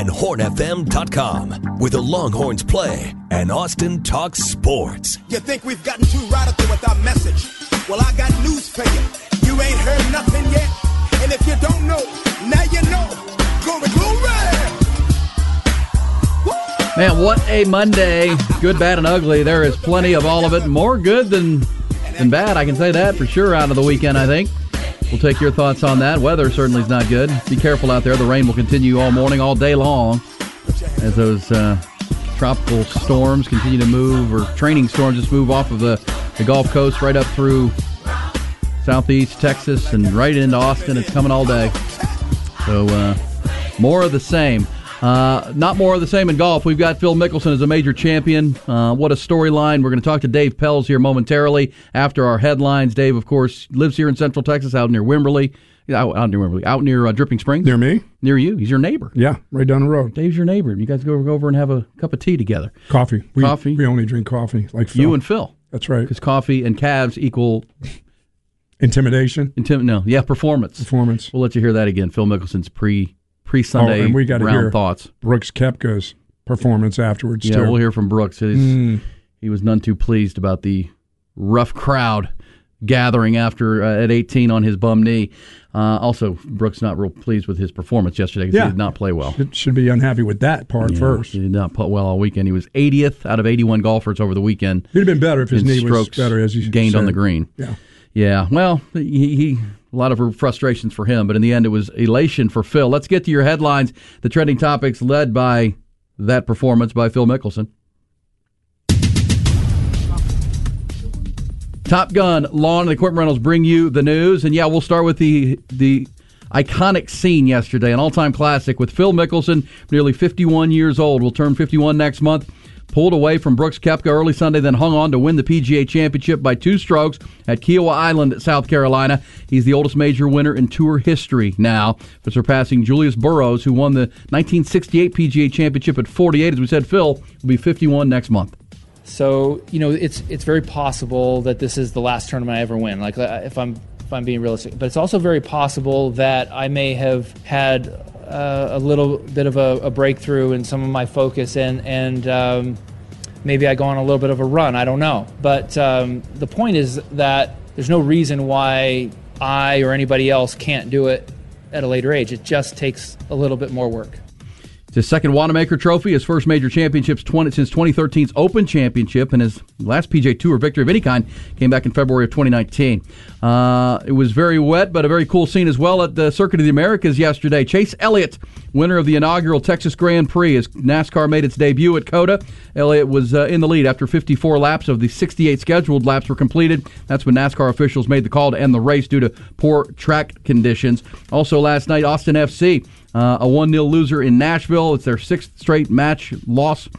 and hornfm.com, where the Longhorns play and Austin talks sports. You think we've gotten too radical with our message? Well, I got news for you. You ain't heard nothing yet. And if you don't know, now you know. Glory, glory! Man, what a Monday. Good, bad, and ugly. There is plenty of all of it. More good than bad, I can say that for sure, out of the weekend, I think. We'll take your thoughts on that. Weather certainly is not good. Be careful out there. The rain will continue all morning, all day long, as those tropical storms continue to move, or training storms just move off of the Gulf Coast right up through southeast Texas and right into Austin. It's coming all day. So more of the same. Not more of the same in golf. We've got Phil Mickelson as a major champion. What a storyline. We're going to talk to Dave Pelz here momentarily after our headlines. Dave, of course, lives here in Central Texas, out near Wimberley. Out near Dripping Springs. Near me? Near you. He's your neighbor. Yeah, right down the road. Dave's your neighbor. You guys go over and have a cup of tea together. Coffee. Coffee? We only drink coffee, like Phil. You and Phil. That's right. Because coffee and calves equal... Intimidation? Performance. We'll let you hear that again. Phil Mickelson's pre-Sunday and we got to hear thoughts. Brooks Koepka's performance afterwards, too. We'll hear from Brooks. He was none too pleased about the rough crowd gathering after at 18 on his bum knee. Also, Brooks not real pleased with his performance yesterday because he did not play well. Should be unhappy with that part first. He did not play well all weekend. He was 80th out of 81 golfers over the weekend. He'd have been better if his knee was better, as you gained said. on the green. Yeah. Well, he a lot of frustrations for him, but in the end it was elation for Phil. Let's get to your headlines, the trending topics led by that performance by Phil Mickelson. Top Gun Lawn and Equipment Rentals bring you the news, and we'll start with the iconic scene yesterday, an all-time classic with Phil Mickelson, nearly 51 years old, will turn 51 next month. Pulled away from Brooks Koepka early Sunday, then hung on to win the PGA Championship by 2 strokes at Kiowa Island, South Carolina. He's the oldest major winner in Tour history now, for surpassing Julius Burrows, who won the 1968 PGA Championship at 48. As we said, Phil will be 51 next month. So, it's very possible that this is the last tournament I ever win, like if I'm being realistic. But it's also very possible that I may have had a little bit of a breakthrough in some of my focus, and maybe I go on a little bit of a run. I don't know. But the point is that there's no reason why I or anybody else can't do it at a later age. It just takes a little bit more work. It's his second Wanamaker Trophy, his first major championship since 2013's Open Championship, and his last PGA Tour victory of any kind came back in February of 2019. It was very wet, but a very cool scene as well at the Circuit of the Americas yesterday. Chase Elliott, winner of the inaugural Texas Grand Prix, as NASCAR made its debut at COTA. Elliott was in the lead after 54 laps of the 68 scheduled laps were completed. That's when NASCAR officials made the call to end the race due to poor track conditions. Also last night, Austin FC, a 1-0 loser in Nashville. It's their sixth straight match on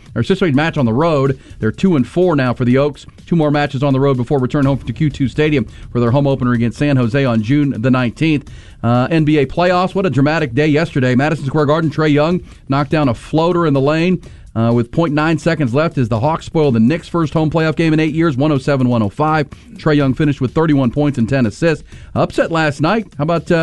the road. They're 2-4 now for the Oaks. 2 more matches on the road before return home to Q2 Stadium for their home opener against San Jose on June the 19th. NBA playoffs. What a dramatic day yesterday. Madison Square Garden, Trae Young knocked down a floater in the lane. With 0.9 seconds left as the Hawks spoiled the Knicks' first home playoff game in 8 years, 107-105. Trae Young finished with 31 points and 10 assists. Upset last night. How about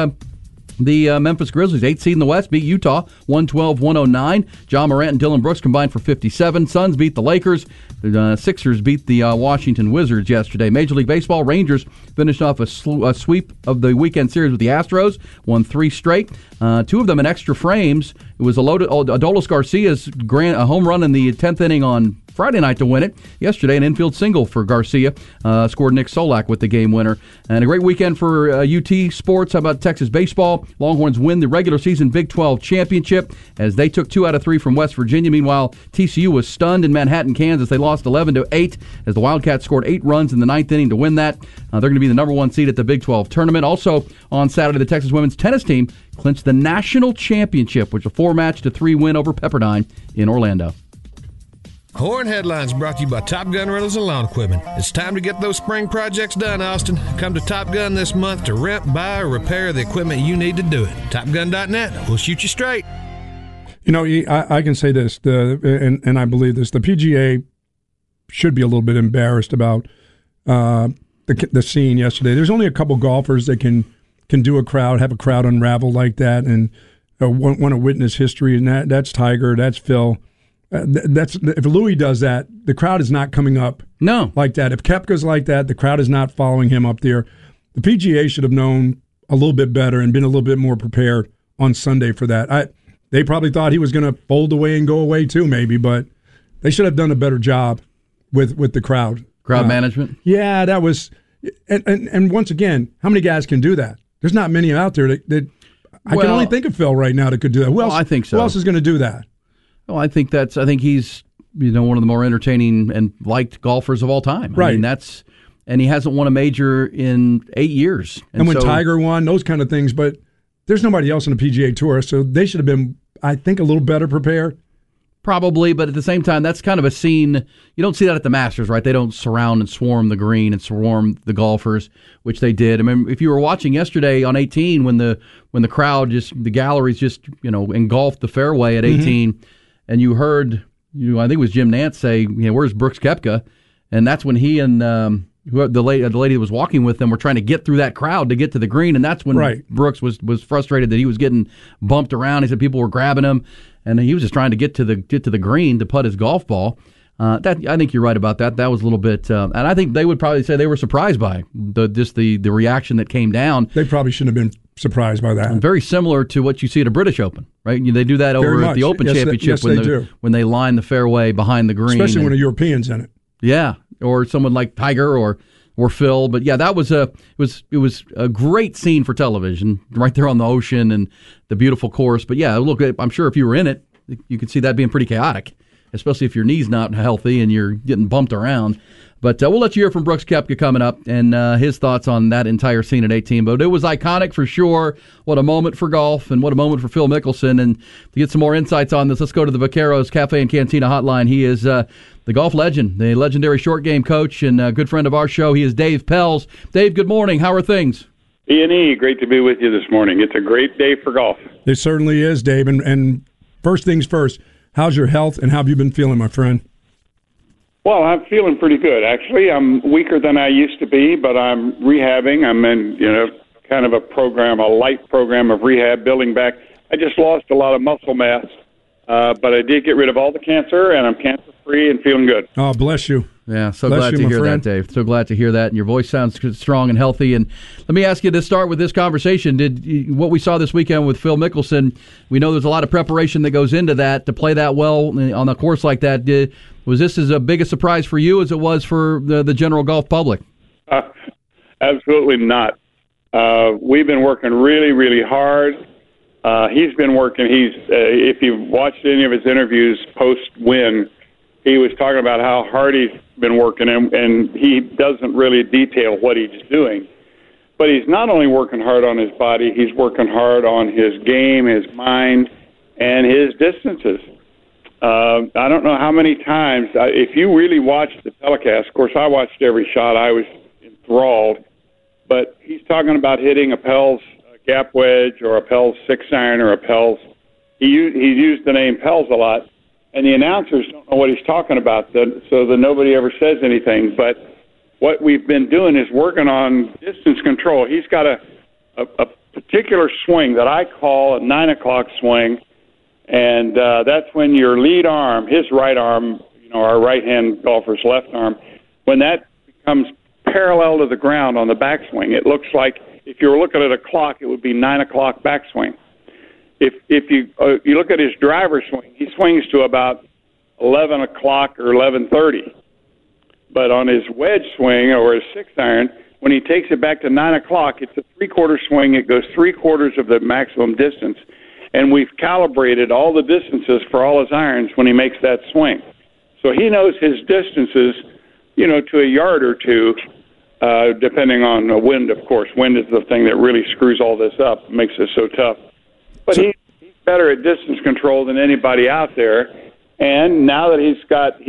the Memphis Grizzlies, 8th seed in the West, beat Utah 112-109. Ja Morant and Dillon Brooks combined for 57. Suns beat the Lakers. The Sixers beat the Washington Wizards yesterday. Major League Baseball, Rangers finished off a sweep of the weekend series with the Astros, won 3 straight. 2 of them in extra frames. It was Adolis Garcia's a home run in the 10th inning on Friday night to win it. Yesterday, an infield single for Garcia. Scored Nick Solak with the game winner. And a great weekend for UT sports. How about Texas baseball? Longhorns win the regular season Big 12 championship as they took 2 out of 3 from West Virginia. Meanwhile, TCU was stunned in Manhattan, Kansas. They lost 11-8 as the Wildcats scored 8 runs in the 9th inning to win that. They're going to be the number 1 seed at the Big 12 tournament. Also on Saturday, the Texas women's tennis team clinched the national championship, which was a 4-match to 3 win over Pepperdine in Orlando. Horn Headlines brought to you by Top Gun Rentals and Lawn Equipment. It's time to get those spring projects done, Austin. Come to Top Gun this month to rent, buy, or repair the equipment you need to do it. TopGun.net. We'll shoot you straight. I can say this, and I believe this. The PGA should be a little bit embarrassed about the scene yesterday. There's only a couple golfers that can do have a crowd unravel like that, and want to witness history, and that's Tiger, that's Phil. That's if Louis does that, the crowd is not coming up. No, like that. If Koepka's like that, the crowd is not following him up there. The PGA should have known a little bit better and been a little bit more prepared on Sunday for that. They probably thought he was going to fold away and go away too, maybe, but they should have done a better job with the crowd. Crowd management? Yeah, that was – and once again, how many guys can do that? There's not many out there that I can only think of Phil right now that could do that. Who else, I think so. Who else is going to do that? Well, I think he's one of the more entertaining and liked golfers of all time. Right. I mean, and he hasn't won a major in 8 years. And when Tiger won, those kind of things, but there's nobody else on the PGA Tour, so they should have been, I think, a little better prepared. Probably, but at the same time, that's kind of a scene. You don't see that at the Masters, right? They don't surround and swarm the green and swarm the golfers, which they did. I mean, if you were watching yesterday on 18, when the crowd the galleries just engulfed the fairway at 18, and you heard I think it was Jim Nantz say, "Where's Brooks Koepka?" And that's when he and the lady that was walking with them were trying to get through that crowd to get to the green, and that's when Brooks was frustrated that he was getting bumped around. He said people were grabbing him, and he was just trying to get to the green to putt his golf ball. I think you're right about that. That was a little bit, and I think they would probably say they were surprised by the reaction that came down. They probably shouldn't have been surprised by that. And very similar to what you see at a British Open, right? They do that over at the Open Championship when they line the fairway behind the green, especially when a European's in it. Yeah, or someone like Tiger or Phil. But yeah, that was it was a great scene for television, right there on the ocean and the beautiful course. But yeah, look, I'm sure if you were in it, you could see that being pretty chaotic, especially if your knee's not healthy and you're getting bumped around. But we'll let you hear from Brooks Koepka coming up and his thoughts on that entire scene at 18. But it was iconic for sure. What a moment for golf and what a moment for Phil Mickelson. And to get some more insights on this, let's go to the Vaqueros Cafe and Cantina hotline. He is the golf legend, the legendary short game coach, and a good friend of our show. He is Dave Pelz. Dave, good morning. How are things? E&E, great to be with you this morning. It's a great day for golf. It certainly is, Dave. And first things first, how's your health and how have you been feeling, my friend? Well, I'm feeling pretty good, actually. I'm weaker than I used to be, but I'm rehabbing. I'm in, kind of a light program of rehab, building back. I just lost a lot of muscle mass, but I did get rid of all the cancer, and I'm cancer-free and feeling good. Oh, bless you. Yeah, glad to hear that, Dave. So glad to hear that, and your voice sounds strong and healthy. And let me ask you to start with this conversation. What we saw this weekend with Phil Mickelson, we know there's a lot of preparation that goes into that to play that well on a course like that. Was this as big a surprise for you as it was for the general golf public? Absolutely not. We've been working really, really hard. He's been working. If you've watched any of his interviews post-win, he was talking about how hard he's been working, and he doesn't really detail what he's doing. But he's not only working hard on his body, he's working hard on his game, his mind, and his distances. I don't know how many times, if you really watched the telecast, of course I watched every shot, I was enthralled, but he's talking about hitting a Pelz gap wedge or a Pelz 6-iron or a Pelz. He used the name Pelz a lot. And the announcers don't know what he's talking about, so that nobody ever says anything. But what we've been doing is working on distance control. He's got a particular swing that I call a 9 o'clock swing, and that's when your lead arm, his right arm, our right-hand golfer's left arm, when that becomes parallel to the ground on the backswing, it looks like if you were looking at a clock, it would be 9 o'clock backswing. If you look at his driver swing, he swings to about 11 o'clock or 11:30. But on his wedge swing or his 6-iron, when he takes it back to 9 o'clock, it's a three-quarter swing. It goes three-quarters of the maximum distance. And we've calibrated all the distances for all his irons when he makes that swing. So he knows his distances, to a yard or two, depending on the wind, of course. Wind is the thing that really screws all this up, makes it so tough. But he's better at distance control than anybody out there. And now that he's gotten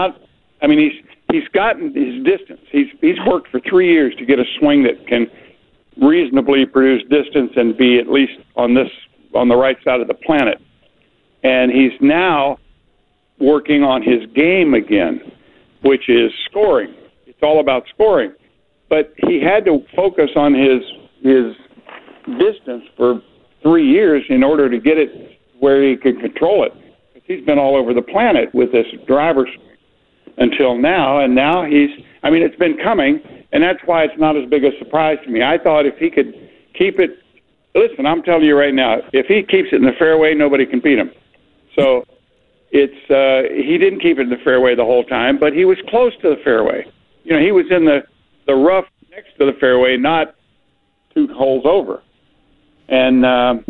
his distance. He's worked for 3 years to get a swing that can reasonably produce distance and be at least on the right side of the planet. And he's now working on his game again, which is scoring. It's all about scoring. But he had to focus on his distance for 3 years in order to get it where he could control it. He's been all over the planet with this driver swing until now, and now it's been coming, and that's why it's not as big a surprise to me. I thought if he could keep it, listen, I'm telling you right now, if he keeps it in the fairway, nobody can beat him. So he didn't keep it in the fairway the whole time, but he was close to the fairway. You know, he was in the rough next to the fairway, not 2 holes over. And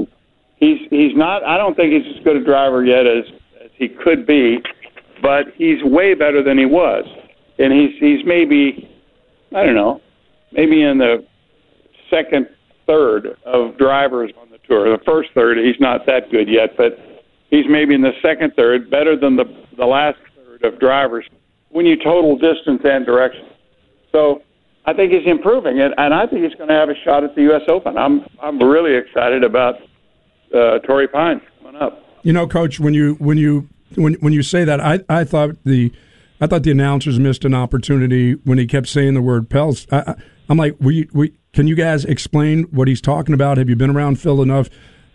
he's not, I don't think he's as good a driver yet as he could be, but he's way better than he was. And he's maybe, I don't know, maybe in the second third of drivers on the tour. The first third, he's not that good yet, but he's maybe in the second third, better than the last third of drivers when you total distance and direction. So I think he's improving, and I think he's going to have a shot at the U.S. Open. I'm really excited about Torrey Pines coming up. You know, Coach, when you say that, I thought the announcers missed an opportunity when he kept saying the word Pels. I'm like, can you guys explain what he's talking about? Have you been around Phil enough?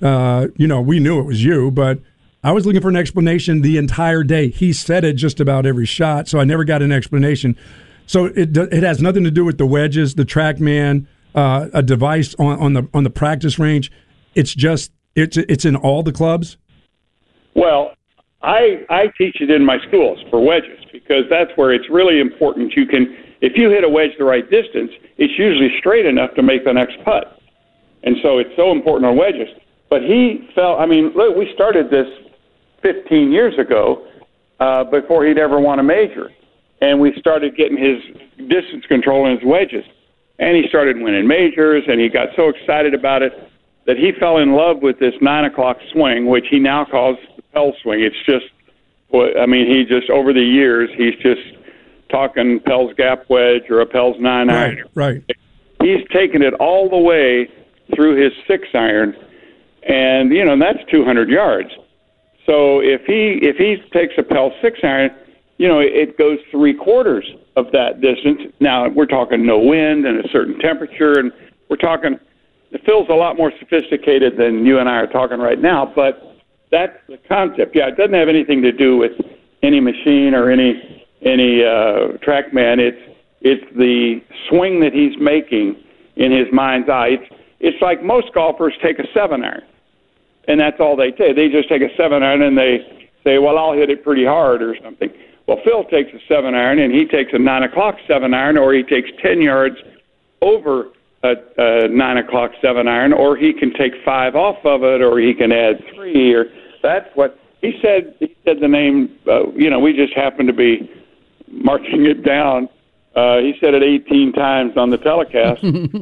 We knew it was you, but I was looking for an explanation the entire day. He said it just about every shot, so I never got an explanation. So it has nothing to do with the wedges, the TrackMan, a device on the practice range. It's just it's in all the clubs. Well, I teach it in my schools for wedges because that's where it's really important. If you hit a wedge the right distance, it's usually straight enough to make the next putt, and so it's so important on wedges. But he felt. I mean, look, we started this 15 years ago before he'd ever won a major. And we started getting his distance control in his wedges. And he started winning majors, and he got so excited about it that he fell in love with this 9 o'clock swing, which he now calls the Pels swing. It's just, he just, over the years, he's just talking Pels gap wedge or a Pels 9-iron. Right. He's taken it all the way through his 6-iron, and, that's 200 yards. So if he takes a Pels 6-iron, it goes 3/4 of that distance. Now, we're talking no wind and a certain temperature, and we're talking, Phil's a lot more sophisticated than you and I are talking right now, but that's the concept. Yeah, it doesn't have anything to do with any machine or any TrackMan. It's the swing that he's making in his mind's eye. It's like most golfers take a 7-iron, and that's all they take. They just take a 7-iron and they say, well, I'll hit it pretty hard or something. Well, Phil takes a 7-iron, and he takes a 9 o'clock 7-iron, or he takes 10 yards over a 9 o'clock 7-iron, or he can take 5 off of it, or he can add 3. Or that's what he said. He said the name. We just happened to be marking it down. He said it 18 times on the telecast.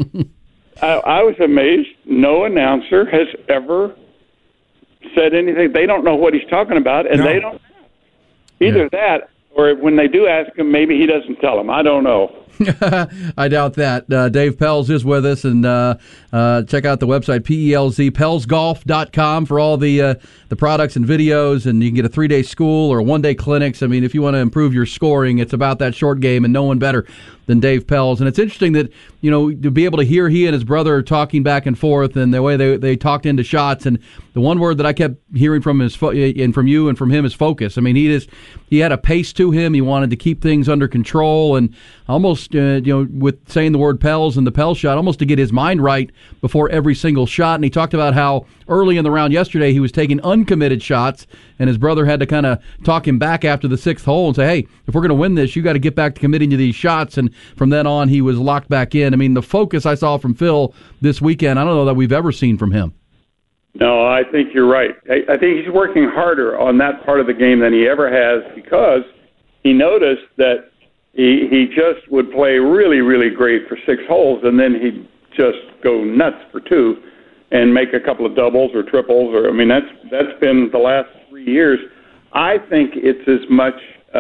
I was amazed. No announcer has ever said anything. They don't know what he's talking about, and they don't. Either that, or when they do ask him, maybe he doesn't tell them. I don't know. I doubt that. Dave Pelz is with us, and check out the website, PELZ, PelzGolf.com for all the products and videos, and you can get a 3-day school or 1-day clinics. I mean, if you want to improve your scoring, it's about that short game, and no one better than Dave Pelz. And it's interesting that, to be able to hear he and his brother talking back and forth and the way they talked into shots, and the one word that I kept hearing from and from you and from him is focus. I mean, he had a pace to him. He wanted to keep things under control, and almost, with saying the word Pelz and the Pelz shot, almost to get his mind right before every single shot. And he talked about how early in the round yesterday he was taking uncommitted shots, and his brother had to kind of talk him back after the 6th hole and say, hey, if we're going to win this, you got to get back to committing to these shots. And from then on, he was locked back in. I mean, the focus I saw from Phil this weekend, I don't know that we've ever seen from him. No, I think you're right. I think he's working harder on that part of the game than he ever has, because he noticed that he just would play really, really great for 6 holes, and then he'd just go nuts for 2 and make a couple of doubles or triples. That's been the last 3 years. I think it's as much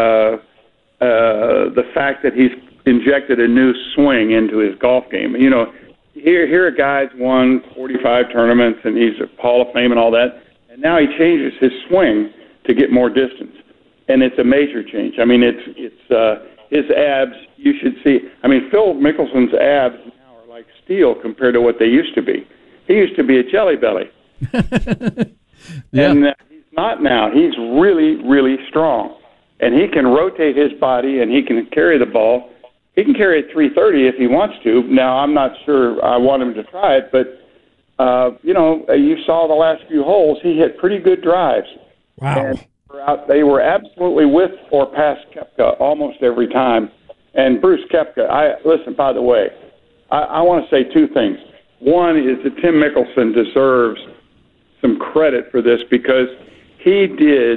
the fact that he's injected a new swing into his golf game. Here a guy's won 45 tournaments, and he's a Hall of Fame and all that, and now he changes his swing to get more distance, and it's a major change. I mean, it's his abs, you should see. I mean, Phil Mickelson's abs now are like steel compared to what they used to be. He used to be a jelly belly. Yeah. And he's not now. He's really, really strong. And he can rotate his body, and he can carry the ball. He can carry it 330 if he wants to. Now, I'm not sure I want him to try it, but, you saw the last few holes. He hit pretty good drives. Wow. And they were absolutely with or past Koepka almost every time. And Bruce Koepka, listen, by the way, I want to say two things. One is that Tim Mickelson deserves some credit for this because he's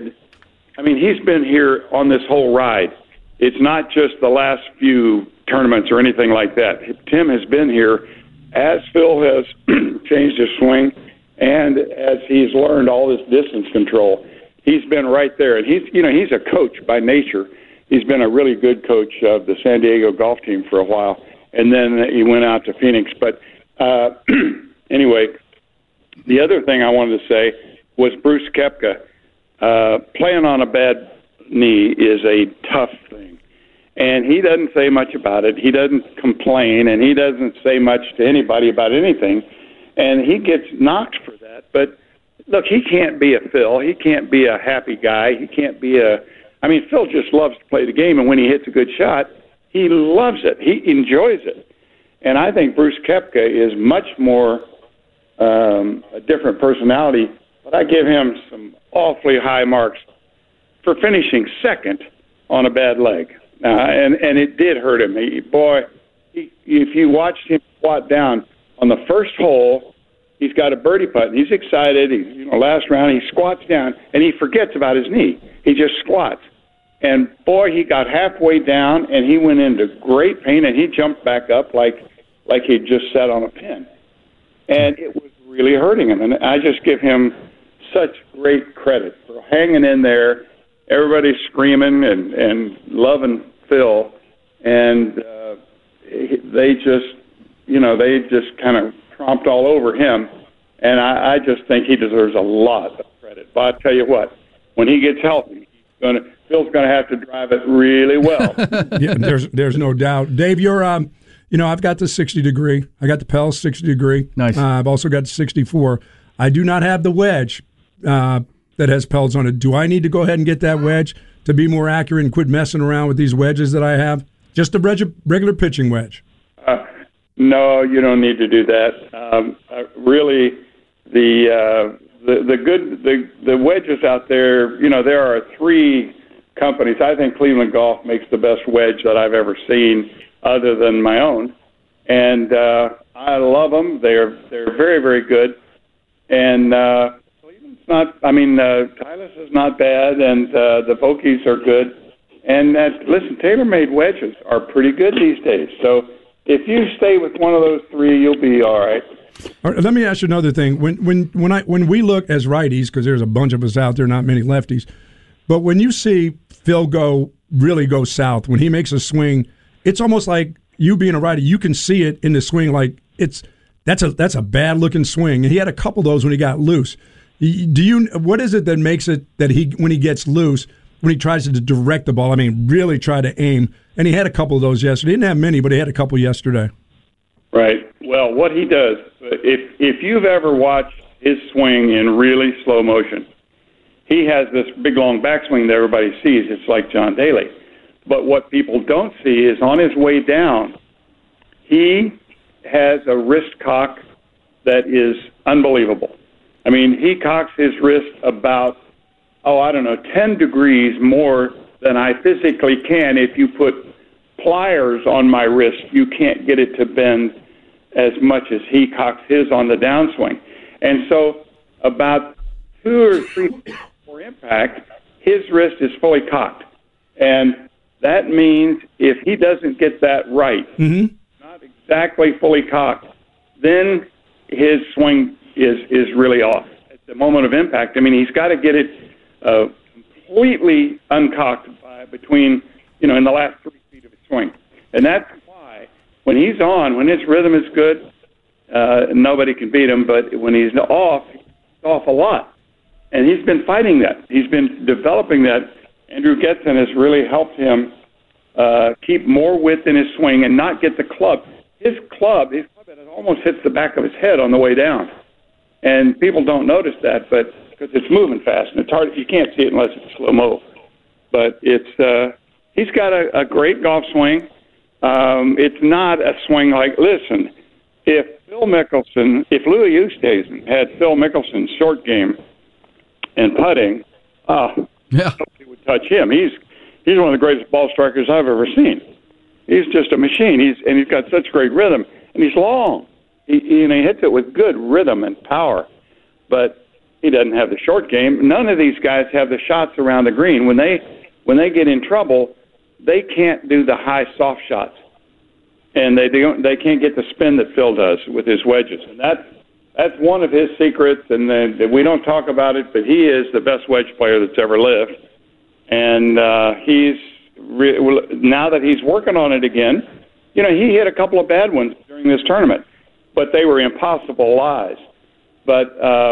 been here on this whole ride. It's not just the last few tournaments or anything like that. Tim has been here as Phil has changed his swing and as he's learned all this distance control. He's been right there, and he's a coach by nature. He's been a really good coach of the San Diego golf team for a while, and then he went out to Phoenix. But anyway, the other thing I wanted to say was Bruce Koepka. Playing on a bad knee is a tough thing, and he doesn't say much about it. He doesn't complain, and he doesn't say much to anybody about anything, and he gets knocked for that. But look, he can't be a Phil. He can't be a happy guy. He can't be Phil just loves to play the game, and when he hits a good shot, he loves it. He enjoys it. And I think Bruce Koepka is much more a different personality, but I give him some awfully high marks for finishing second on a bad leg. And it did hurt him. If you watched him squat down on the first hole, he's got a birdie putt, and he's excited. Last round, he squats down, and he forgets about his knee. He just squats. And, boy, he got halfway down, and he went into great pain, and he jumped back up like he'd just sat on a pin. And it was really hurting him. And I just give him such great credit for hanging in there. Everybody's screaming and loving Phil, and they just kind of tromped all over him. And I just think he deserves a lot of credit. But I tell you what, when he gets healthy, Phil's going to have to drive it really well. Yeah, there's no doubt. Dave, you're I've got the 60 degree. I got the Pell 60 degree. Nice. I've also got the 64. I do not have the wedge that has Pells on it. Do I need to go ahead and get that wedge to be more accurate and quit messing around with these wedges that I have? Just a regular pitching wedge. No, you don't need to do that. Really, the wedges out there, there are three companies. I think Cleveland Golf makes the best wedge that I've ever seen other than my own. And I love them. They're very, very good. And Cleveland's not, Titleist is not bad, and the Vokeys are good. And listen, TaylorMade wedges are pretty good these days. So if you stay with one of those three, you'll be all right. All right, let me ask you another thing. When we look as righties, because there's a bunch of us out there, not many lefties, but when you see Phil really go south, when he makes a swing, it's almost like you being a righty, you can see it in the swing like that's a bad looking swing. And he had a couple of those when he got loose. What is it that makes it that when he gets loose, when he tries to direct the ball, really try to aim, and he had a couple of those yesterday. He didn't have many, but he had a couple yesterday. Right. Well, what he does, if you've ever watched his swing in really slow motion, he has this big, long backswing that everybody sees. It's like John Daly. But what people don't see is on his way down, he has a wrist cock that is unbelievable. He cocks his wrist about, 10 degrees more than I physically can. If you put pliers on my wrist, you can't get it to bend as much as he cocks his on the downswing. And so about 2 or 3 feet before impact, his wrist is fully cocked. And that means if he doesn't get that right, not exactly fully cocked, then his swing is really off. At the moment of impact, he's got to get it completely uncocked between, in the last 3 feet of his swing. And that's why when he's on, when his rhythm is good, nobody can beat him. But when he's off a lot. And he's been fighting that. He's been developing that. Andrew Getson has really helped him keep more width in his swing and not get the club. His club almost hits the back of his head on the way down. And people don't notice that, but because it's moving fast and it's hard, you can't see it unless it's slow-mo. But he's got a great golf swing. It's not a swing listen, if Louis Oosthuizen had Phil Mickelson's short game and putting, nobody would touch him. He's one of the greatest ball strikers I've ever seen. He's just a machine. He's got such great rhythm, and he's long. He hits it with good rhythm and power, but he doesn't have the short game. None of these guys have the shots around the green. When they get in trouble, they can't do the high soft shots, and they can't get the spin that Phil does with his wedges. And that's one of his secrets. And we don't talk about it, but he is the best wedge player that's ever lived. And now that he's working on it again, he hit a couple of bad ones during this tournament, but they were impossible lies. But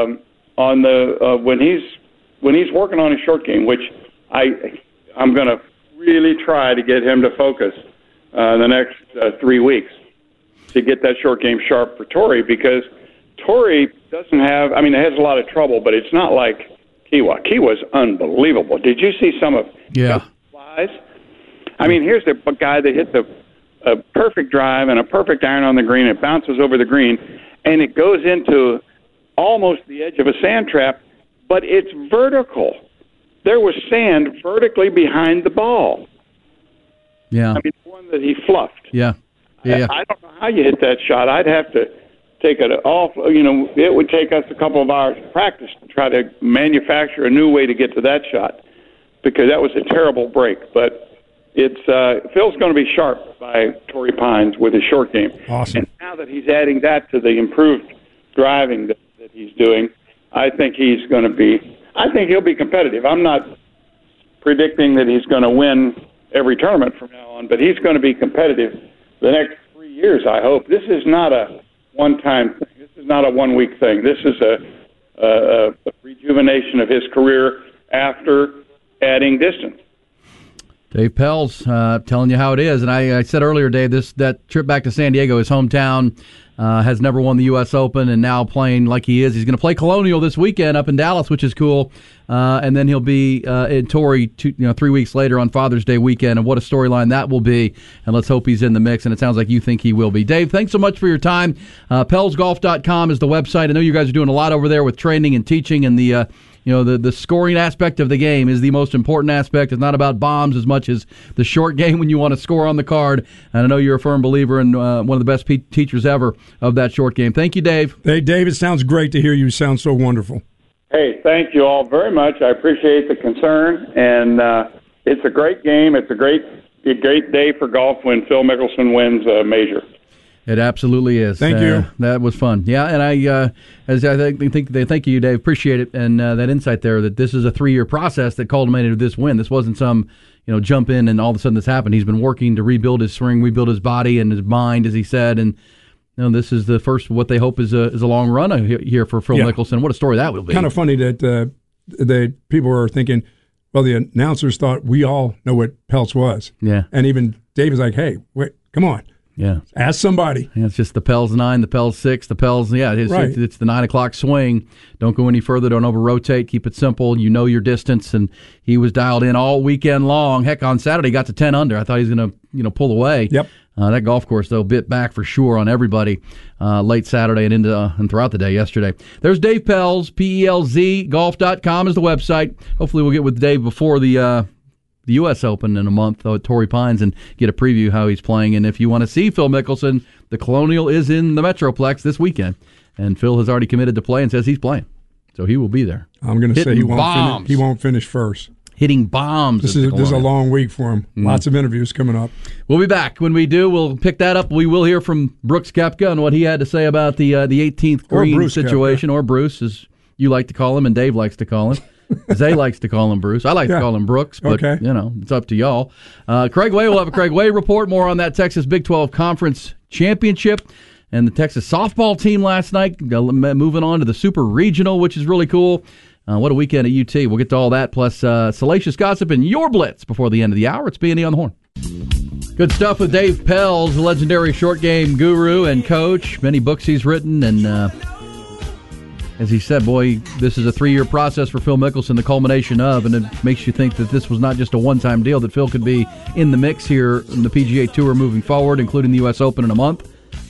when he's working on his short game, which I'm going to really try to get him to focus the next 3 weeks to get that short game sharp for Torrey, because Torrey doesn't have. It has a lot of trouble, but it's not like Kiwa. Kiwa's unbelievable. Did you see some of his flies? Here's the guy that hit a perfect drive and a perfect iron on the green. It bounces over the green, and it goes into almost the edge of a sand trap, but it's vertical. There was sand vertically behind the ball. Yeah. The one that he fluffed. Yeah. I don't know how you hit that shot. I'd have to take it off. It would take us a couple of hours of practice to try to manufacture a new way to get to that shot, because that was a terrible break. But Phil's going to be sharp by Torrey Pines with his short game. Awesome. And now that he's adding that to the improved driving that he's doing, I think he'll be competitive. I'm not predicting that he's going to win every tournament from now on, but he's going to be competitive the next 3 years, I hope. This is not a one-time thing. This is not a one-week thing. This is a rejuvenation of his career after adding distance. Dave Pelz telling you how it is. And I said earlier, Dave, that trip back to San Diego, his hometown, has never won the U.S. Open, and now playing like he is. He's going to play Colonial this weekend up in Dallas, which is cool. And then he'll be in Torrey 3 weeks later on Father's Day weekend. And what a storyline that will be. And let's hope he's in the mix. And it sounds like you think he will be. Dave, thanks so much for your time. PelzGolf.com is the website. I know you guys are doing a lot over there with training and teaching, and the scoring aspect of the game is the most important aspect. It's not about bombs as much as the short game when you want to score on the card. And I know you're a firm believer in one of the best teachers ever of that short game. Thank you, Dave. Hey, Dave, it sounds great to hear you. You sound so wonderful. Hey, thank you all very much. I appreciate the concern, and it's a great game. It's a great day for golf when Phil Mickelson wins a major. It absolutely is. Thank you. That was fun. Yeah, and thank you, Dave. Appreciate it, and that insight there that this is a 3-year process that culminated with this win. This wasn't some jump in and all of a sudden this happened. He's been working to rebuild his swing, rebuild his body and his mind, as he said, and this is the first what they hope is a long run here for Phil Mickelson. What a story that will be. Kind of funny that the people were thinking, well, the announcers thought we all know what Pelz was. Yeah, and even Dave was like, hey, wait, come on. Yeah. Ask somebody. Yeah, it's just the Pelz 9, the Pelz 6, the Pelz, it's the 9 o'clock swing. Don't go any further. Don't over-rotate. Keep it simple. You know your distance. And he was dialed in all weekend long. Heck, on Saturday, he got to 10 under. I thought he was going to pull away. Yep. That golf course, though, bit back for sure on everybody late Saturday and throughout the day yesterday. There's Dave Pelz, PELZ, golf.com is the website. Hopefully we'll get with Dave before the U.S. Open in a month at Torrey Pines and get a preview how he's playing. And if you want to see Phil Mickelson, the Colonial is in the Metroplex this weekend. And Phil has already committed to play and says he's playing. So he will be there. I'm going to say he won't finish first. Hitting bombs. This is a long week for him. Lots of interviews coming up. We'll be back. When we do, we'll pick that up. We will hear from Brooks Koepka and what he had to say about the 18th green situation, or Bruce, as you like to call him and Dave likes to call him. Zay likes to call him Bruce. I like to call him Brooks, but it's up to y'all. Craig Way will have a Craig Way report. More on that Texas Big 12 Conference Championship and the Texas softball team last night. Moving on to the Super Regional, which is really cool. What a weekend at UT. We'll get to all that, plus salacious gossip and your blitz before the end of the hour. It's B&E on the Horn. Good stuff with Dave Pelz, the legendary short game guru and coach. Many books he's written, and as he said, boy, this is a 3-year process for Phil Mickelson, the culmination of, and it makes you think that this was not just a one-time deal, that Phil could be in the mix here in the PGA Tour moving forward, including the U.S. Open in a month.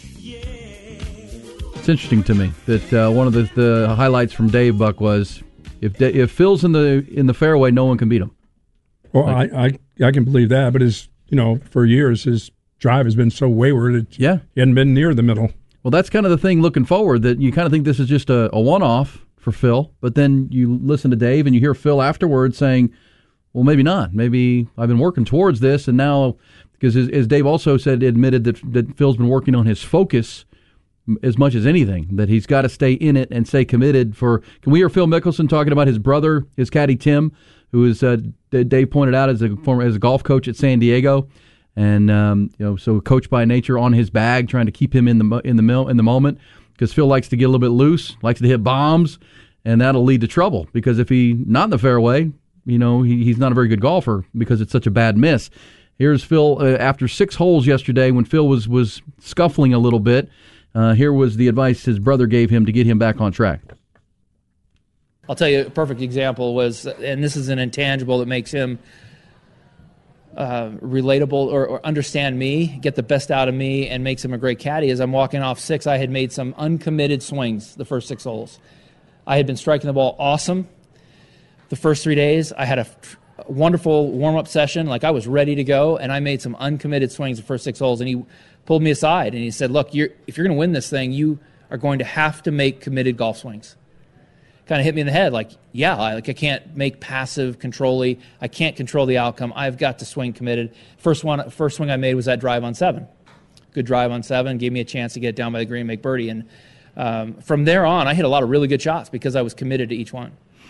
It's interesting to me that one of the highlights from Dave Buck was if Phil's in the fairway, no one can beat him. Well, I can believe that, but for years his drive has been so wayward. He hadn't been near the middle. Well, that's kind of the thing looking forward, that you kind of think this is just a one-off for Phil, but then you listen to Dave and you hear Phil afterwards saying, well, maybe not. Maybe I've been working towards this, and now, because as Dave also admitted that Phil's been working on his focus as much as anything, that he's got to stay in it and stay committed for. Can we hear Phil Mickelson talking about his brother, his caddy Tim, who is Dave pointed out as a golf coach at San Diego, and so coach by nature on his bag, trying to keep him in the moment, because Phil likes to get a little bit loose, likes to hit bombs, and that'll lead to trouble, because if he's not in the fairway, he's not a very good golfer because it's such a bad miss. Here's Phil after 6 holes yesterday when Phil was scuffling a little bit. Here was the advice his brother gave him to get him back on track. I'll tell you a perfect example was, and this is an intangible that makes him relatable or understand me, get the best out of me, and makes him a great caddy. As I'm walking off 6, I had made some uncommitted swings the first 6 holes. I had been striking the ball awesome the first 3 days. I had a wonderful warm-up session, like I was ready to go, and I made some uncommitted swings the first 6 holes, and he pulled me aside and he said, look, if you're going to win this thing, you are going to have to make committed golf swings. Kind of hit me in the head, I can't make passive control-y. I can't control the outcome. I've got to swing committed. First swing I made was that drive on 7. Good drive on 7, gave me a chance to get it down by the green and make birdie. And from there on, I hit a lot of really good shots because I was committed to each one.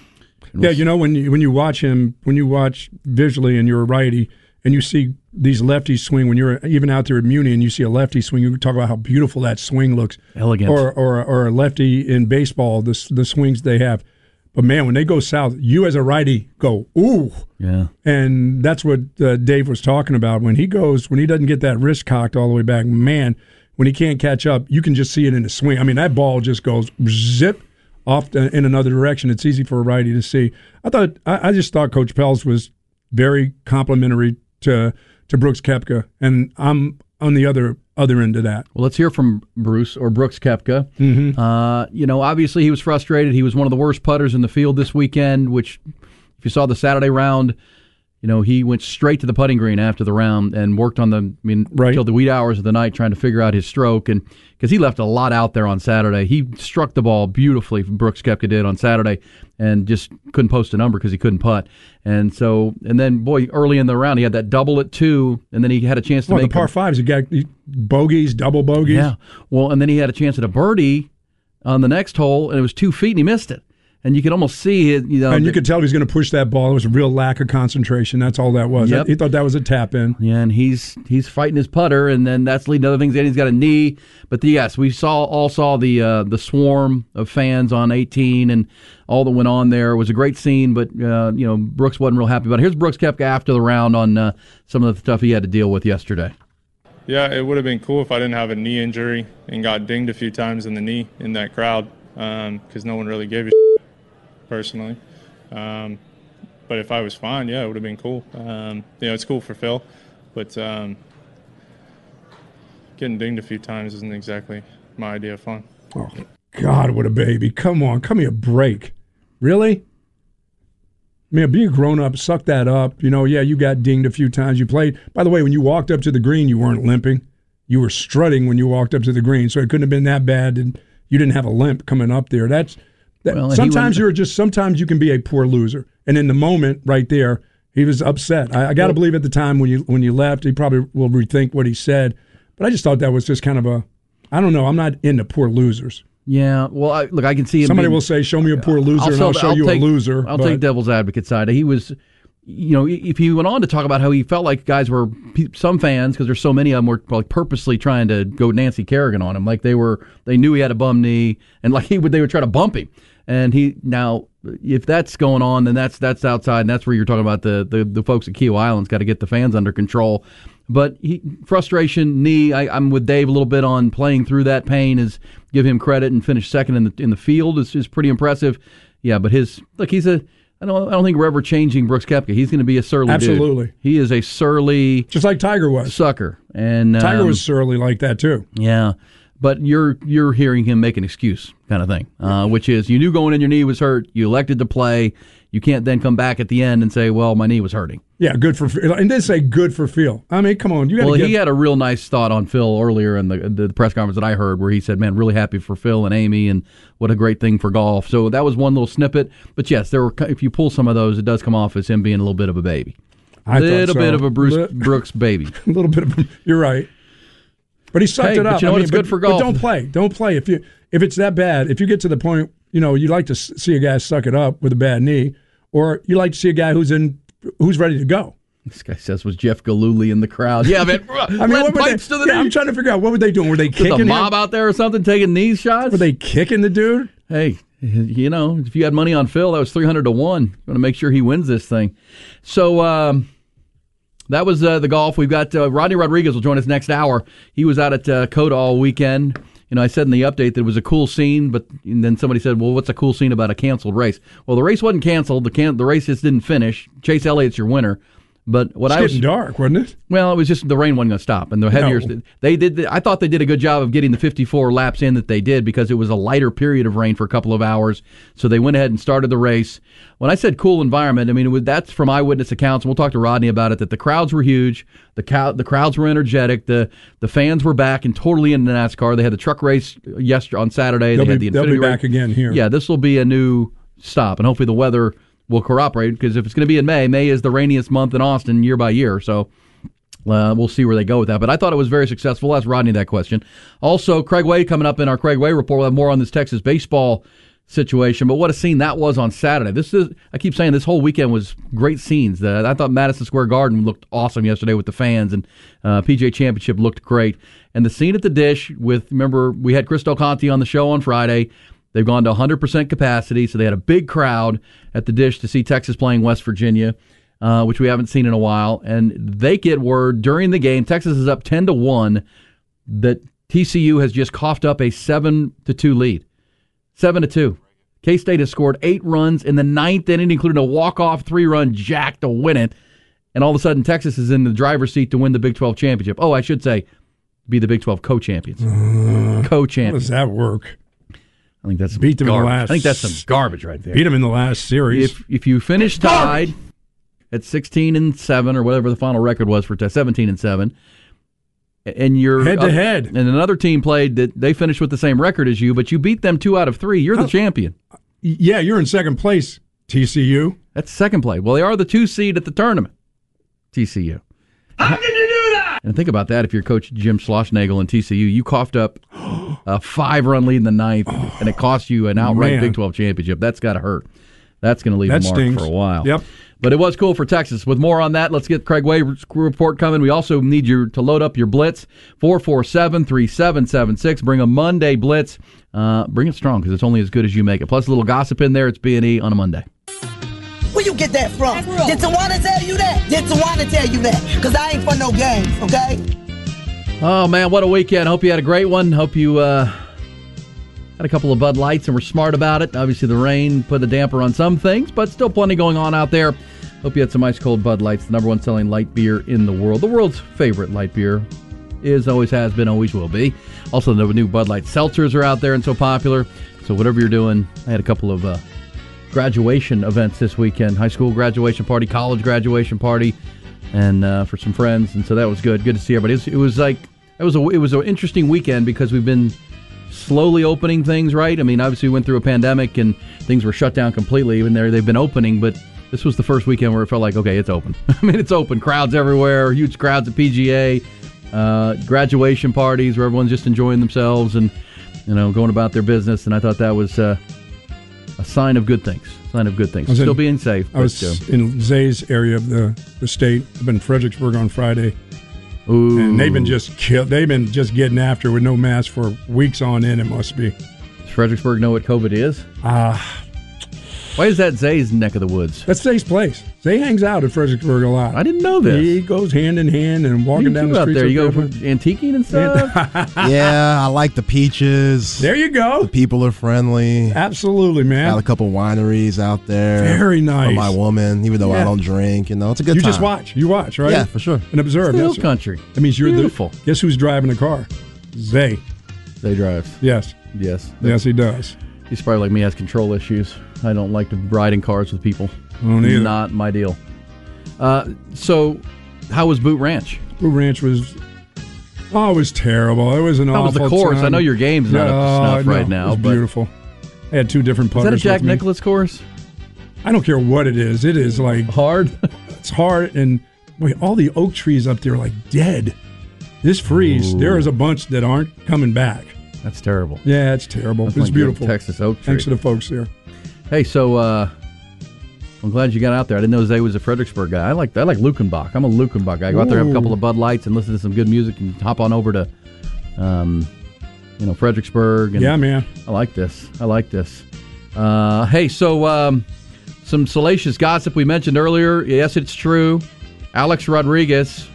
Yeah, when you watch him, when you watch visually and you're a righty and you see these lefties swing, when you're even out there at Muni and you see a lefty swing, you talk about how beautiful that swing looks. Elegant. Or a lefty in baseball, the swings they have. But, man, when they go south, you as a righty go, ooh. Yeah. And that's what Dave was talking about. When he doesn't get that wrist cocked all the way back, man, when he can't catch up, you can just see it in the swing. I mean, that ball just goes zip off in another direction. It's easy for a righty to see. I just thought Coach Pelz was very complimentary to Brooks Koepka, and I'm on the other end of that. Well, let's hear from Brooks Koepka. Mm-hmm. Obviously he was frustrated. He was one of the worst putters in the field this weekend, which if you saw the Saturday round, he went straight to the putting green after the round and worked on till the wee hours of the night trying to figure out his stroke. And because he left a lot out there on Saturday. He struck the ball beautifully, Brooks Koepka did on Saturday, and just couldn't post a number because he couldn't putt. And then, boy, early in the round, he had that double at 2, and then he had a chance to make the par 5s. You got bogeys, double bogeys. Yeah. Well, and then he had a chance at a birdie on the next hole, and it was 2 feet, and he missed it. And you could almost see it. And you could tell he was going to push that ball. It was a real lack of concentration. That's all that was. Yep. He thought that was a tap in. Yeah, and he's fighting his putter, and then that's leading to other things. And he's got a knee. But yes, we all saw the swarm of fans on 18 and all that went on there. It was a great scene, but Brooks wasn't real happy about it. Here's Brooks Koepka after the round on some of the stuff he had to deal with yesterday. Yeah, it would have been cool if I didn't have a knee injury and got dinged a few times in the knee in that crowd, because no one really gave a shit, personally. But if I was fine, yeah, it would have been cool. It's cool for Phil, but getting dinged a few times isn't exactly my idea of fun. Oh, God, what a baby. Come on, cut me a break. Really? Man, be a grown-up, suck that up. You got dinged a few times. You played. By the way, when you walked up to the green, you weren't limping. You were strutting when you walked up to the green, so it couldn't have been that bad, and you didn't have a limp coming up there. Sometimes you can be a poor loser. And in the moment right there, he was upset. I got to believe at the time when you left, he probably will rethink what he said. But I just thought that was just kind of I don't know, I'm not into poor losers. Yeah, well, I can see him. Somebody will say, show me a poor loser, and I'll show you a loser. I'll take devil's advocate side. He was, if he went on to talk about how he felt like guys were, some fans, because there's so many of them, were probably purposely trying to go Nancy Kerrigan on him. Like they knew he had a bum knee, and like they would try to bump him. And if that's going on, then that's outside, and that's where you're talking about the folks at Kiawah Island's got to get the fans under control. But frustration, knee. I'm with Dave a little bit on playing through that pain. Is give him credit and finish second in the field is pretty impressive. Yeah, but he's I don't think we're ever changing Brooks Koepka. He's going to be a surly Absolutely. dude. He is a surly, just like Tiger was, sucker. And Tiger was surly like that too. Yeah, but you're hearing him make an excuse kind of thing, which is you knew going in your knee was hurt. You elected to play. You can't then come back at the end and say, "Well, my knee was hurting." Yeah, good for Phil. And they say good for Phil. I mean, come on, he had a real nice thought on Phil earlier in the press conference that I heard, where he said, "Man, really happy for Phil and Amy, and what a great thing for golf." So that was one little snippet. But yes, if you pull some of those, it does come off as him being a little bit of a baby, a little bit of a Brooks baby, a little bit of. You're right, but he sucked it up. But you know what? It's good for golf. But don't play if it's that bad. If you get to the point, you like to see a guy suck it up with a bad knee. Or you like to see a guy who's ready to go. This guy says, was Jeff Galooly in the crowd? Yeah, man. Pipes to the knee. I'm trying to figure out, what were they doing? Were they kicking the mob out there or something, taking knee shots? Were they kicking the dude? Hey, if you had money on Phil, that was 300 to 1. Going to make sure he wins this thing. So that was the golf. We've got Rodney Rodriguez will join us next hour. He was out at COTA all weekend. I said in the update that it was a cool scene, but then somebody said, well, what's a cool scene about a canceled race? Well, the race wasn't canceled. The race just didn't finish. Chase Elliott's your winner. But it's getting dark, wasn't it? Well, it was just the rain wasn't going to stop, and the heavier. No. I thought they did a good job of getting the 54 laps in that they did because it was a lighter period of rain for a couple of hours. So they went ahead and started the race. When I said cool environment, I mean that's from eyewitness accounts, and we'll talk to Rodney about it. That the crowds were huge, the crowds were energetic, the fans were back and totally into NASCAR. They had the truck race on Saturday. They'll be back again here. Yeah, this will be a new stop, and hopefully the weather will corroborate, because if it's going to be in May is the rainiest month in Austin year by year. So we'll see where they go with that. But I thought it was very successful. I'll ask Rodney that question. Also, Craig Way coming up in our Craig Way report. We'll have more on this Texas baseball situation. But what a scene that was on Saturday. I keep saying this whole weekend was great scenes. I thought Madison Square Garden looked awesome yesterday with the fans, and PGA Championship looked great. And the scene at the Dish remember, we had Chris Del Conte on the show on Friday. They've gone to 100% capacity, so they had a big crowd at the Dish to see Texas playing West Virginia, which we haven't seen in a while. And they get word during the game, Texas is up 10-1, that TCU has just coughed up a 7-2 lead. 7-2. K-State has scored 8 runs in the ninth inning, including a walk-off 3-run jack to win it. And all of a sudden, Texas is in the driver's seat to win the Big 12 championship. Oh, I should say, be the Big 12 co-champions. Co-champions. How does that work? I think that's beat them garbage. in the last. I think that's some garbage right there. Beat them in the last series. If you finish tied at 16-7 or whatever the final record was for 17-7, and you're head to head, and another team played that they finished with the same record as you, but you beat them 2 out of 3, you're the champion. Yeah, you're in second place. TCU. That's second place. Well, they are the 2 seed at the tournament. TCU. How can you do that? And think about that. If you're Coach Jim Schlossnagle in TCU, you coughed up a 5-run lead in the ninth, and it cost you an outright Big 12 championship. That's got to hurt. That's going to leave a mark for a while. Yep. But it was cool for Texas. With more on that, let's get Craig Way report coming. We also need you to load up your Blitz, 447-3776. Bring a Monday Blitz. Bring it strong, because it's only as good as you make it. Plus a little gossip in there. It's B&E on a Monday. Where you get that from? Did Tawana tell you that? Did Tawana tell you that? Because I ain't for no games, okay? Oh, man, what a weekend. Hope you had a great one. Hope you had a couple of Bud Lights and were smart about it. Obviously, the rain put a damper on some things, but still plenty going on out there. Hope you had some ice-cold Bud Lights, the number 1 selling light beer in the world. The world's favorite light beer is, always has been, always will be. Also, the new Bud Light seltzers are out there and so popular. So whatever you're doing, I had a couple of graduation events this weekend. High school graduation party, college graduation party, and for some friends, and so that was good. Good to see everybody. It was an interesting weekend because we've been slowly opening things, right? I mean, obviously we went through a pandemic and things were shut down completely. Even there, they've been opening, but this was the first weekend where it felt like, okay, it's open. I mean, it's open. Crowds everywhere, huge crowds at PGA, graduation parties where everyone's just enjoying themselves and going about their business. And I thought that was a sign of good things. Still being safe. I was in Zay's area of the state. I've been in Fredericksburg on Friday. Ooh. And they've been just getting after with no mask for weeks on end, it must be. Does Fredericksburg know what COVID is? Why is that Zay's neck of the woods? That's Zay's place. Zay hangs out at Fredericksburg a lot. I didn't know this. He goes hand in hand and walking down the out streets. there? You go for antiquing and stuff? Yeah, I like the peaches. There you go. The people are friendly. Absolutely, man. Got a couple wineries out there. Very nice. For my woman, even though I don't drink. It's a good time. You just watch. You watch, right? Yeah, for sure. And observe. It's the hill country. That means you're beautiful. Guess who's driving the car? Zay. Zay drives. Yes. Yes. Yes, he does. He's probably like me, has control issues. I don't like to ride in cars with people. I don't either. Not my deal. So, how was Boot Ranch? Boot Ranch was terrible. It was an awful How was the course? time. I know your game's not up to snuff right now. It was beautiful. I had 2 different putters. Is that a Jack with me. Nicklaus course? I don't care what it is. It is like hard. It's hard, and boy, all the oak trees up there are like dead. This freeze, there is a bunch that aren't coming back. That's terrible. Yeah, it's terrible. That's It's like beautiful. Texas oak tree. Thanks to the folks there. Hey, so I'm glad you got out there. I didn't know Zay was a Fredericksburg guy. I like Lukenbach. I'm a Lukenbach guy. Go out there, have a couple of Bud Lights, and listen to some good music, and hop on over to, Fredericksburg. And yeah, man. I like this. Hey, so some salacious gossip we mentioned earlier. Yes, it's true. Alex Rodriguez,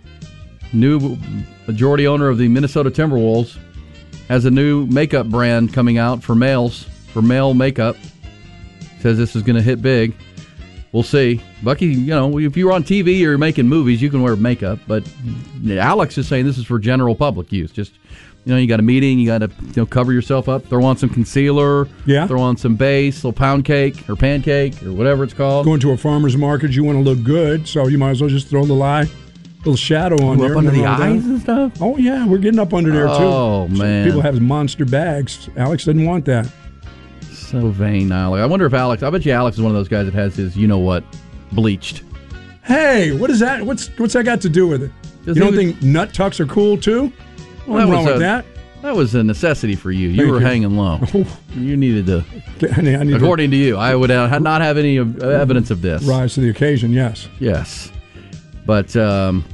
new majority owner of the Minnesota Timberwolves, has a new makeup brand coming out for males, for male makeup. Says this is going to hit big. We'll see. Bucky, if you're on TV or making movies, you can wear makeup, but Alex is saying this is for general public use. Just, you got a meeting, you got to cover yourself up, throw on some concealer, throw on some base, little pound cake or pancake or whatever it's called. Going to a farmer's market, you want to look good, so you might as well just throw the little shadow on there. Up under the eyes and stuff? Oh, yeah, we're getting up under there, too. Oh, man. People have monster bags. Alex didn't want that. So vain, Alex. I wonder if I bet you Alex is one of those guys that has his, bleached. Hey, what is that? What's that got to do with it? You don't think nut tucks are cool, too? What's wrong with that? That was a necessity for you. You were hanging low. You needed to, according to you, I would not have any evidence of this. Rise to the occasion, yes. Yes. But, the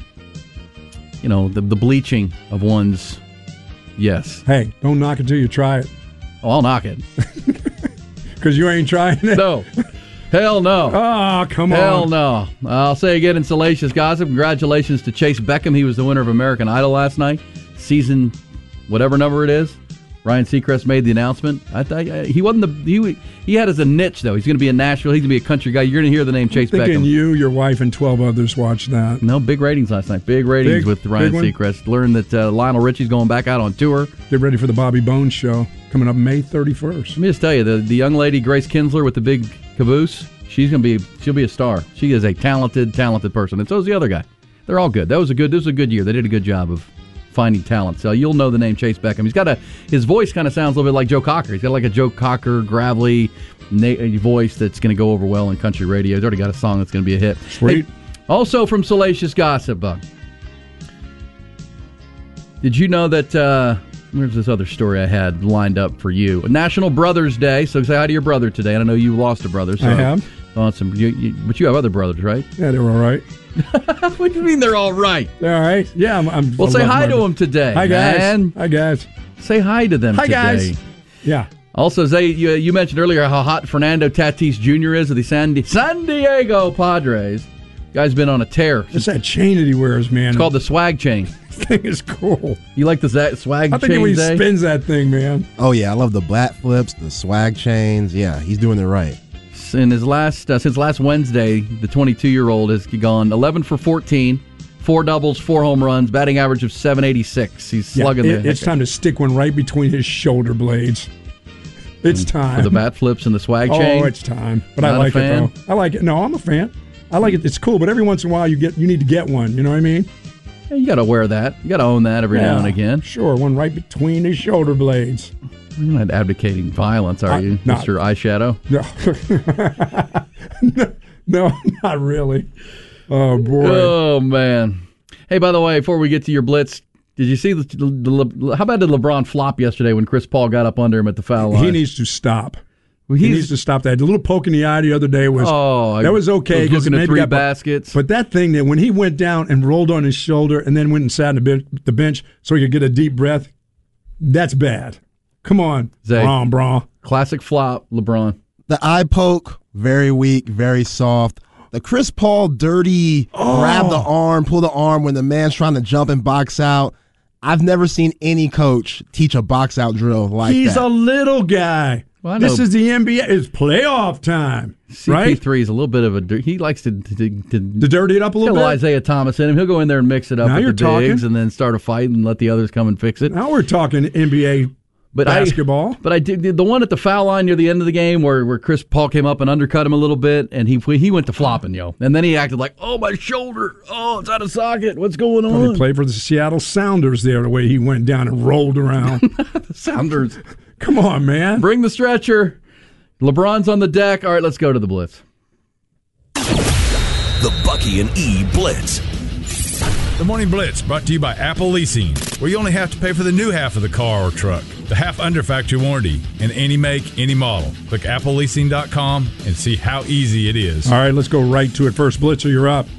bleaching of one's, yes. Hey, don't knock it till you try it. Oh, I'll knock it. Because you ain't trying it? No. Hell no. Oh, come on. Hell no. I'll say again in salacious gossip, congratulations to Chase Beckham. He was the winner of American Idol last night. Season, whatever number it is. Ryan Seacrest made the announcement. He wasn't he had as a niche, though. He's going to be in Nashville. He's going to be a country guy. You're going to hear the name Chase Beckham. You, your wife, and 12 others watched that. No, big ratings last night. Big ratings with Ryan Seacrest. Learned that Lionel Richie's going back out on tour. Get ready for the Bobby Bones show coming up May 31st. Let me just tell you, the young lady, Grace Kinsler, with the big caboose, she'll be a star. She is a talented person. And so is the other guy. They're all good. This was a good year. They did a good job of finding talent. So you'll know the name Chase Beckham. His voice kind of sounds a little bit like Joe Cocker. He's got like a Joe Cocker, gravelly voice that's going to go over well in country radio. He's already got a song that's going to be a hit. Sweet. Hey, also from Salacious Gossip, Buck. Did you know that, where's this other story I had lined up for you? National Brothers Day. So say hi to your brother today. And I know you lost a brother. So I have. Awesome. But you have other brothers, right? Yeah, they were all right. What do you mean they're all right? They're all right. Yeah, Well, say hi to them today. Hi, guys. Man. Hi, guys. Say hi to them today. Hi, guys. Yeah. Also, Zay, you mentioned earlier how hot Fernando Tatis Jr. is of the San Diego Padres. Guy's been on a tear. It's that chain that he wears, man. It's called the swag chain. This thing is cool. You like the swag chain, I think when he spins that thing, man. Oh, yeah. I love the bat flips, the swag chains. Yeah, he's doing it right. In his since last Wednesday, the 22-year-old has gone 11 for 14, 4 doubles, 4 home runs, batting average of .786. He's slugging It's time to stick one right between his shoulder blades. It's time. For the bat flips and the swag chain? Oh, it's time. But Not I like a fan? it, though. I like it. No, I'm a fan. I like it. It's cool, but every once in a while you need to get one. You know what I mean? Yeah, you got to wear that. You got to own that every now and again. Sure, one right between his shoulder blades. You're not advocating violence, are you, Mr. Eyeshadow? No, not really. Oh, boy. Oh, man. Hey, by the way, before we get to your blitz, did you see how bad did LeBron flop yesterday when Chris Paul got up under him at the foul line? He needs to stop. He needs to stop that. The little poke in the eye the other day was okay. Was looking at 3 baskets. But that thing that when he went down and rolled on his shoulder and then went and sat on the bench so he could get a deep breath, that's bad. Come on, Zay. Bron. Classic flop, LeBron. The eye poke, very weak, very soft. The Chris Paul dirty grab the arm, pull the arm when the man's trying to jump and box out. I've never seen any coach teach a box out drill like that. He's a little guy. Well, this is the NBA. It's playoff time, CP3 right? is a little bit of a. He likes to dirty it up a little bit. Isaiah Thomas in him. He'll go in there and mix it up Now with you're the bigs talking. and then start a fight and let the others come and fix it. Now we're talking NBA basketball. But I did the one at the foul line near the end of the game where Chris Paul came up and undercut him a little bit, and he went to flopping, and then he acted like, oh, my shoulder, oh, it's out of socket, what's going on? He played for the Seattle Sounders there, the way he went down and rolled around. The Sounders. Come on, man. Bring the stretcher. LeBron's on the deck. All right, let's go to the Blitz. The Bucky and E Blitz. The Morning Blitz brought to you by Apple Leasing, where you only have to pay for the new half of the car or truck, the half under factory warranty, and any make, any model. Click appleleasing.com and see how easy it is. All right, let's go right to it. First Blitzer, you're up.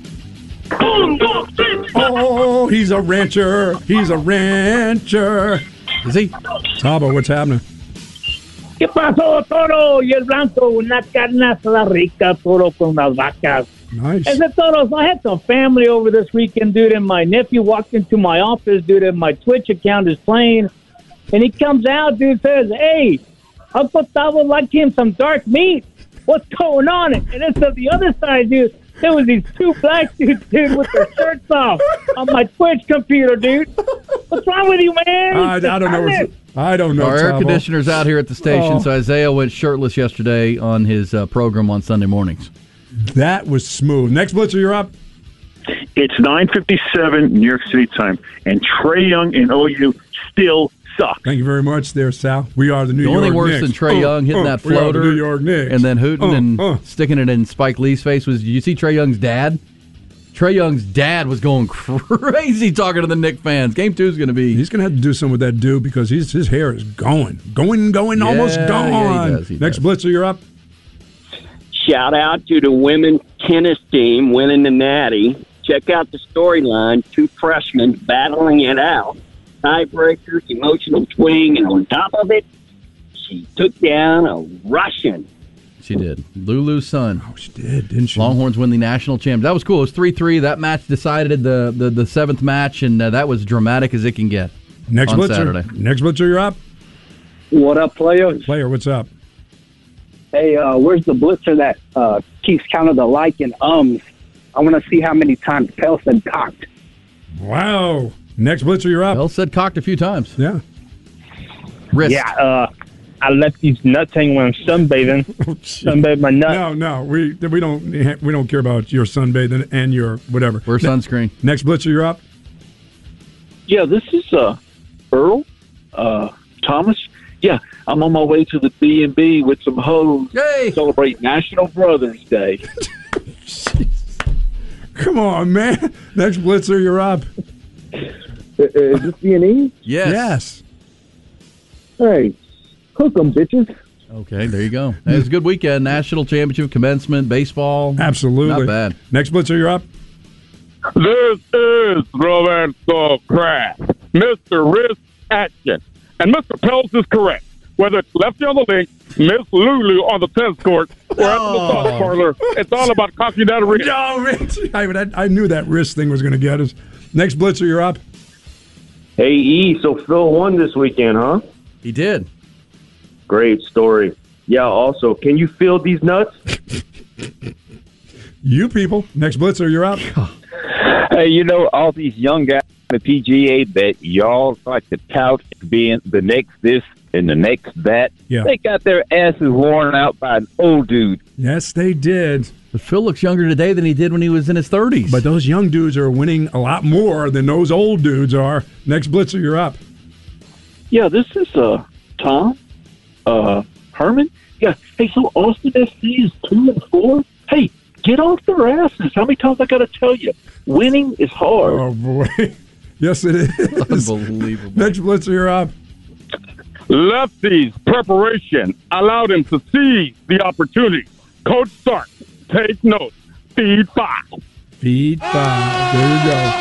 Oh, he's a rancher. He's a rancher. Is he? Tabo, what's happening? ¿Qué pasó, Toro? Y el Blanco, una carne asada rica, Toro, con las vacas. Nice. I said, Toro, I had some family over this weekend, dude, and my nephew walked into my office, dude, and my Twitch account is playing, and he comes out, dude, says, hey, Uncle Tavo liked him some dark meat. What's going on? And then to the other side, dude, there was these two black dudes, dude, with their shirts off on my Twitch computer, dude. What's wrong with you, man? I don't know. I don't know. Our air Tavo. conditioner's out here at the station, so Isaiah went shirtless yesterday on his program on Sunday mornings. That was smooth. Next Blitzer, you're up. It's 9:57 New York City time, and Trae Young and OU still suck. Thank you very much there, Sal. We are the New The York only thing worse Knicks. than Trae Young hitting that we are the floater New York Knicks. and then hooting and sticking it in Spike Lee's face was, did you see Trae Young's dad? Trae Young's dad was going crazy talking to the Knicks fans. Game 2 is going to be... He's going to have to do something with that dude because his hair is going, almost gone. Yeah, he does. Next Blitzer, you're up. Shout out to the women's tennis team winning the Natty. Check out the storyline. Two freshmen battling it out. Tiebreakers, emotional swing, and on top of it, she took down a Russian. She did. Lulu's son. Oh, she did, didn't she? Longhorns win the national championship. That was cool. It was 3-3. That match decided the seventh match, and that was dramatic as it can get. Next on Blitzer. Saturday. Next Blitzer, you're up. What up, players? Player, what's up? Hey, where's the blitzer that keeps count of the like and ums? I want to see how many times Pell said cocked. Wow. Next Blitzer, you're up. Pell said cocked a few times. Yeah. Wrist. Yeah, I left these nuts hanging when I'm sunbathing. Sunbathe my nuts. No, we don't care about your sunbathing and your whatever. Wear sunscreen. Next Blitzer, you're up. Yeah, this is Earl Thomas. Yeah, I'm on my way to the B&B with some hoes to celebrate National Brothers Day. Come on, man. Next Blitzer, you're up. Is this B&E? Yes. Hey, hook 'em, bitches. Okay, there you go. It was a good weekend. National championship, commencement, baseball. Absolutely. Not bad. Next Blitzer, you're up. This is Roberto Kraft, Mr. Wrist Action. And Mr. Pels is correct. Whether it's Lefty on the link, Miss Lulu on the tennis court, or at the massage parlor, it's all about cocking that wrist. No, Rich. I knew that wrist thing was going to get us. Next Blitzer, you're up. Hey, E, so Phil won this weekend, huh? He did. Great story. Yeah, also, can you feel these nuts? You people. Next Blitzer, you're up. Hey, you know, all these young guys in the PGA that y'all like to tout being the next this and the next that, they got their asses worn out by an old dude. Yes, they did. But Phil looks younger today than he did when he was in his 30s. But those young dudes are winning a lot more than those old dudes are. Next Blitzer, you're up. Yeah, this is Tom Herman. Yeah, hey, so Austin FC is 2-4. Hey, get off their asses. How many times I got to tell you? Winning is hard. Oh, boy. Yes, it is. Unbelievable. Next Blitzer, you're up. Lefty's preparation allowed him to seize the opportunity. Coach Stark, take notes. Feed 5. Feed 5. There you go.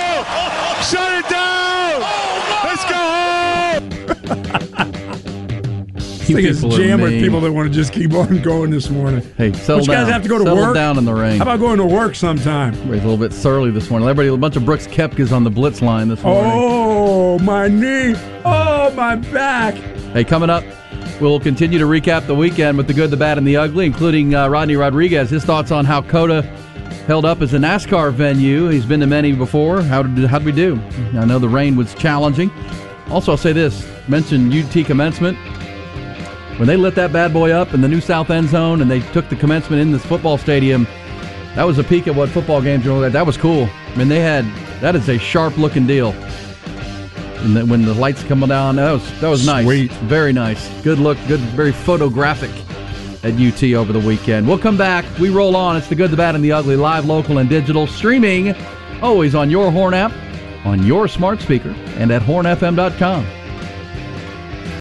Shut it down! Let's go home! This thing is jammed with people that want to just keep on going this morning. Hey, settle But you down. guys have to go to Settle work? down in the rain. How about going to work sometime? Everybody's a little bit surly this morning. Everybody, a bunch of Brooks Koepkas on the blitz line this morning. Oh, my knee. Oh, my back. Hey, coming up, we'll continue to recap the weekend with the good, the bad, and the ugly, including Rodney Rodriguez. His thoughts on how COTA held up as a NASCAR venue. He's been to many before. How did we do? I know the rain was challenging. Also, I'll say this. Mentioned UT commencement. When they lit that bad boy up in the new south end zone and they took the commencement in this football stadium, that was a peek at what football games are like. That was cool. I mean, that is a sharp-looking deal. And then when the lights come down, that was nice. Sweet. Very nice. Good look, good, very photographic at UT over the weekend. We'll come back. We roll on. It's the good, the bad, and the ugly, live, local, and digital, streaming always on your Horn app, on your smart speaker, and at hornfm.com.